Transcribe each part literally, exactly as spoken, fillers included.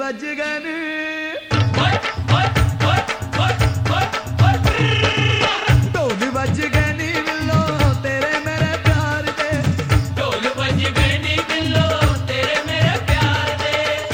ਵੱਜ ਗਏ ਨੇ ਢੋਲ ਵੱਜ ਗਏ ਨੀ ਬਿੱਲੋ ਤੇਰੇ ਮੇਰੇ ਪਿਆਰ ਦੇ ਢੋਲ ਵੱਜ ਗਏ ਨੀ ਬਿੱਲੋ ਤੇਰੇ ਮੇਰੇ ਪਿਆਰ ਦੇ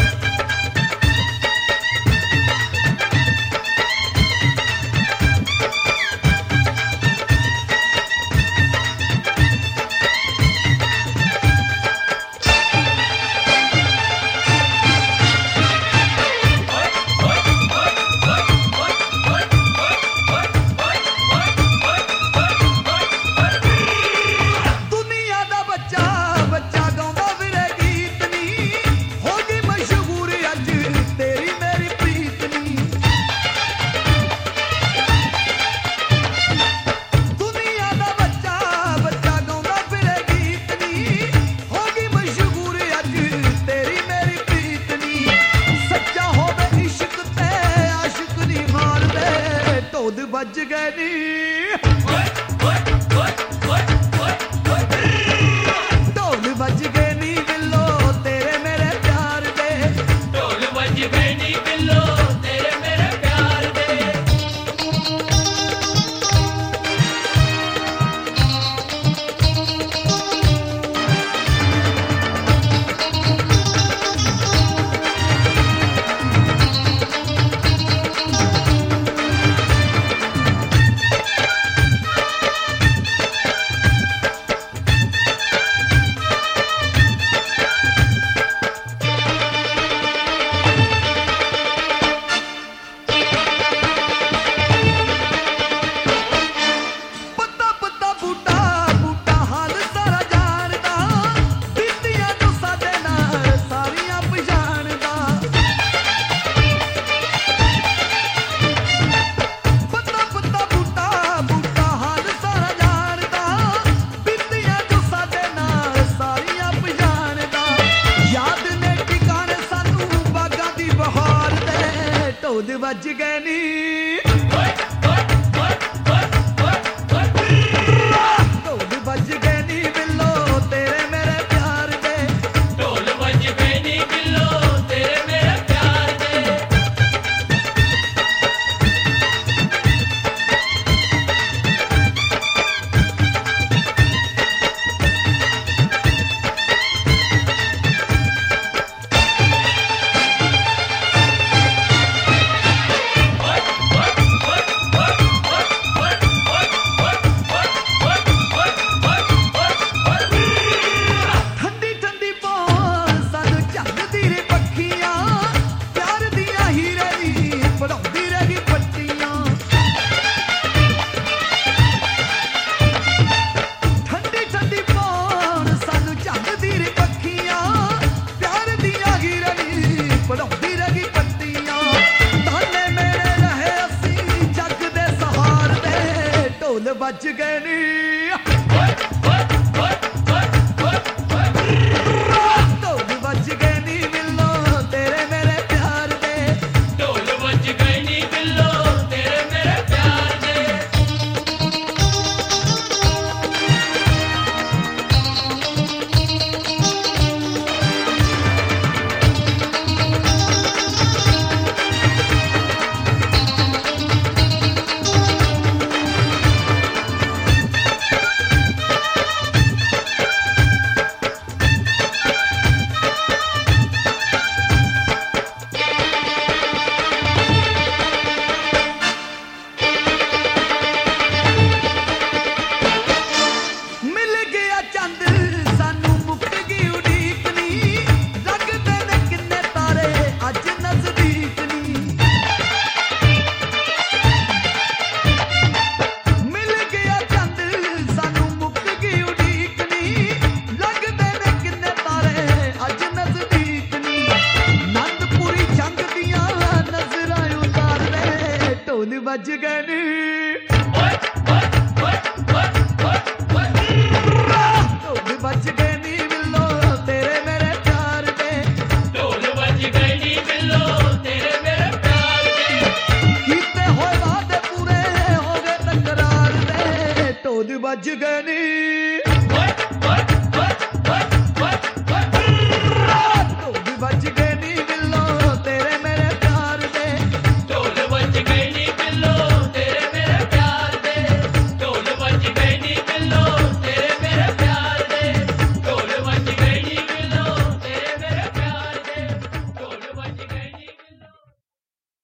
ਵੱਜ ਗਏ ਨੀ ਢੋਲ ਵੱਜ ਗਏ ਨੀ ਬਿੱਲੋ ਤੇਰੇ ਮੇਰੇ ਪਿਆਰ ਦੇ ਢੋਲ ਵੱਜ ਗਏ ਨੀ ਬਿੱਲੋ ਤੇਰੇ ਮੇਰੇ ਪਿਆਰ ਦੇ ਢੋਲ ਵੱਜ ਗਏ ਨੀ ਢੋਲ ਵੱਜ ਗਏ ਨੀ ਬਿੱਲੋ ਤੇਰੇ ਮੇਰੇ ਪਿਆਰ ਦੇ ਢੋਲ ਵੱਜ ਗਏ ਨੀ ਬਿੱਲੋ ਤੇਰੇ ਮੇਰੇ ਪਿਆਰ ਦੇ ਪੜਾਉਂਦੀ ਰਹੀ ਪੱਟੀਆਂ ਤਾਨੇ ਮੇਰੇ ਰਹੇ ਅਸੀਂ ਜੱਗ ਦੇ ਸਹਾਰ ਦੇ ਢੋਲ ਵੱਜ ਗਏ ਨੀ ਢੋਲ ਵੱਜ ਗਏ ਨੀ ਬਿੱਲੋ ਤੇਰੇ ਮੇਰੇ ਪਿਆਰ ਦੇ ਢੋਲ ਵੱਜ ਗਏ ਨੀ ਬਿੱਲੋ ਤੇਰੇ ਮੇਰੇ ਪਿਆਰ ਦੇ ਵੱਜ ਗਏ ਨੀ